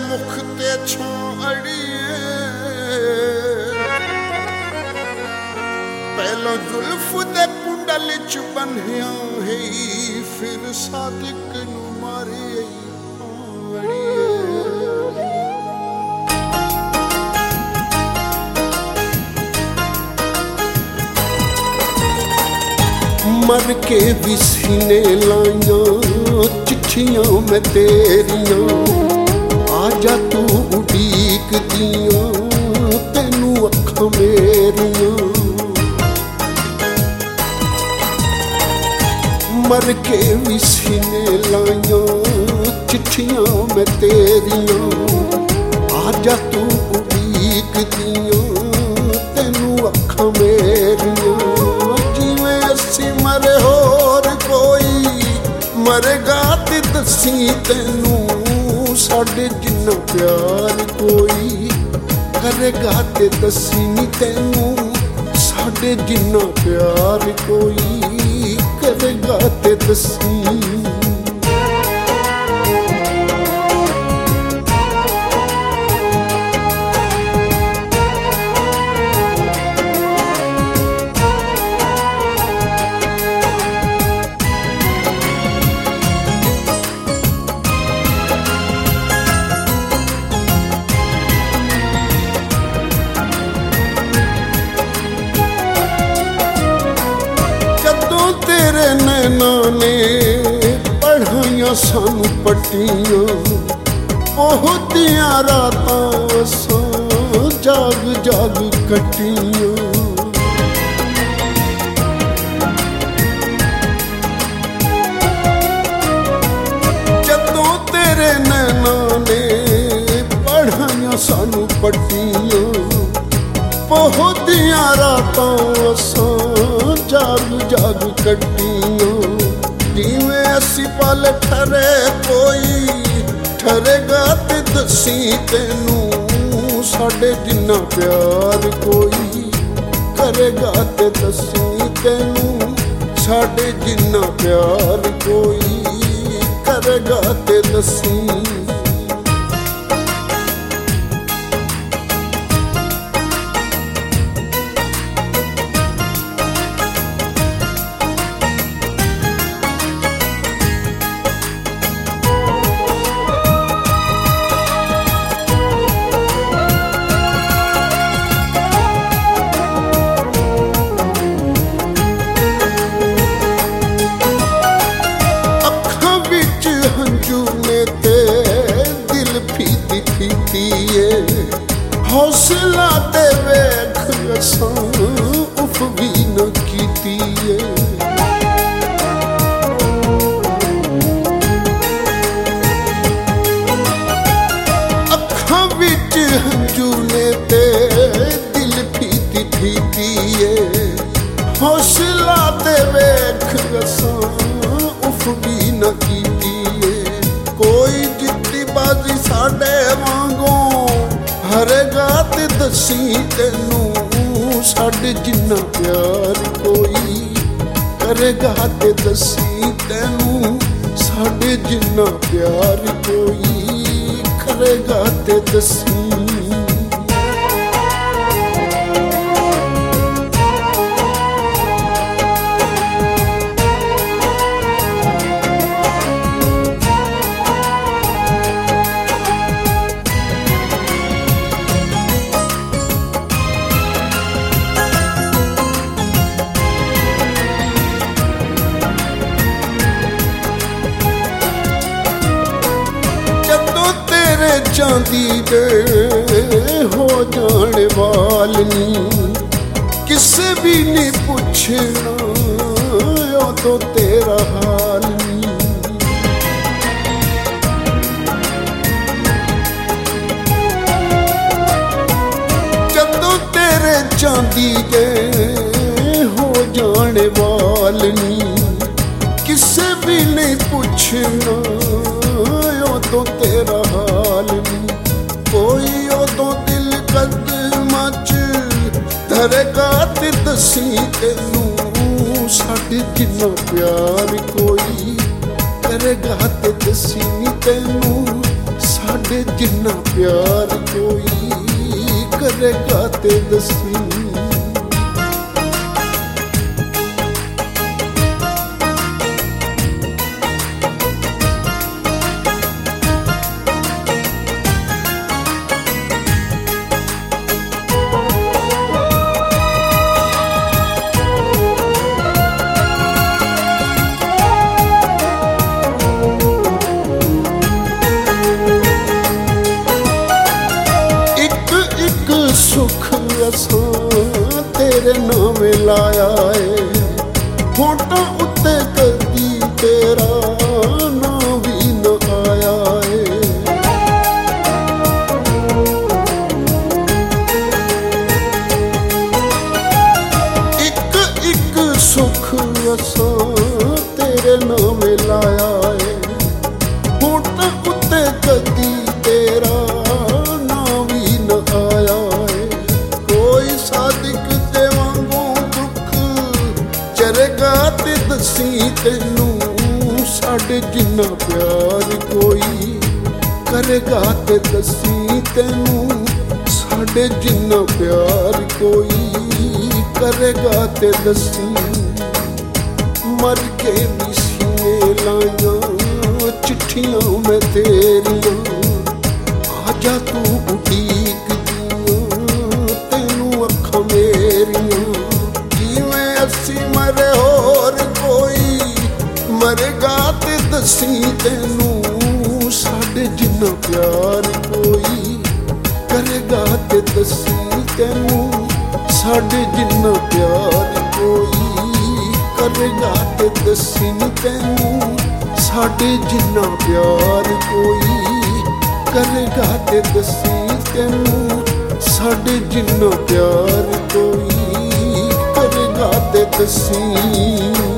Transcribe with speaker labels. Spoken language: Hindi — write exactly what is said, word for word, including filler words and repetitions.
Speaker 1: मुख ते छां अड़िए पहलो जुल्फ दे कुंडल च बन्हिया है फिर सादिक नू मारे मर के भी सीने लाइया चिट्ठियां मैं तेरियां आजा तू उड़ीक दियां तेनू अखां मेरियां मर के भी सीने लाइया चिट्ठियां मैं तेरियां आजा तू उड़ीक दियां तेनू अखां मेरियां मरे होर कोई मरेगा ते दसी तेनू साडे जिन्ना प्यार कोई करेगा ते दसी तेनू साडे जिन्ना प्यार कोई करेगा ते दसी तेरे नैना ने पढ़ाइया सानू पट्टियां बहुतियां रातां असां जाग जाग कट्टियां जदों तेरे नैना ने पढ़ाइया सानू पट्टियां बहुतियां रातां असां जाग जाग कट्टियां जिवें असी पल ठरे कोई ठरेगा ते दसी तेनू साडे जिन्ना प्यार कोई करेगा ते दसी तेनू साडे जिन्ना प्यार कोई करेगा ते दसी हौसला ते वेख असां उफ भी न कीती अखां विच हंजू ने ते दिल फीती फीती हौसला ते वेख असां उफ भी न कीती कोई जिद्दी बाजी साडे वांगों हरेगा ते दसी तेनू साडे जिन्ना प्यार कोई करेगा ते दसी तेनू साडे जिन्ना प्यार कोई करेगा ते दसी चांदी दे हो जाने वालनी किसे भी नहीं पूछना ओ तो तेरा हाल नहीं जदों तेरे चांदी दे हो जाने वालनी किसे भी नहीं पूछना तो तेरा हाल नहीं कोई उदो दिल कदमां च धरेगा ते दसी तेनू साडे जिन्ना प्यार कोई करेगा ते दसी तेनू साडे जिन्ना प्यार कोई करेगा ते दसी। सुख असां तेरे नामे लाया है, होठां उत्ते कदी तेरा नाम भी न आया है। एक एक सुख असां तेरे नामे लाया है, होठां उत्ते कदी तेरा नाम भी न आया। चरेगा ते दसी तेनू साडे जिन्ना प्यार कोई करेगा ते दसी तेनू साडे जिन्ना प्यार कोई करेगा ते दसी। मर के भी सीने लाइया चिट्ठियां मैं तेरियां, आजा तू उड़ीक दियां तेनू अखां मेरियां। असी मरे होर कोई मरेगा ते दसी तेनू साडे जिन्ना प्यार कोई करेगा ते दसी तेनू साडे जिन्ना प्यार कोई करेगा ते दसी तेनू साडे जिन्ना प्यार कोई करेगा ते दसी तेनू साडे जिन्ना प्यार कोई करेगा ते दसी।